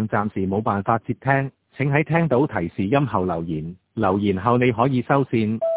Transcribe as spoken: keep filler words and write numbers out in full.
上暫時冇辦法接聽，請喺聽到提示音後留言，留言後你可以收線。